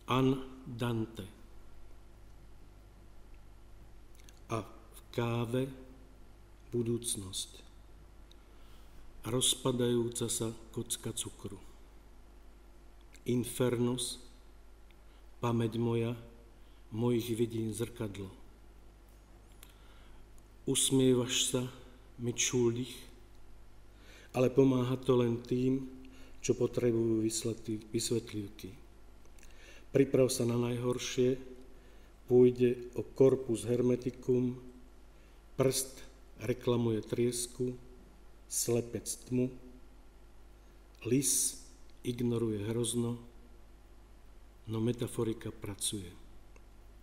andante. A v káve budúcnosť. Rozpadajúca sa kocka cukru. Infernus, pamäť moja, mojich vidín zrkadlo. Usmievaš sa, mi čúlich, ale pomáha to len tým, čo potrebujú vysvetlivky. Priprav sa na najhoršie, pôjde o corpus hermeticum, prst reklamuje triesku, slepec tmu, lis ignoruje hrozno, no metaforika pracuje.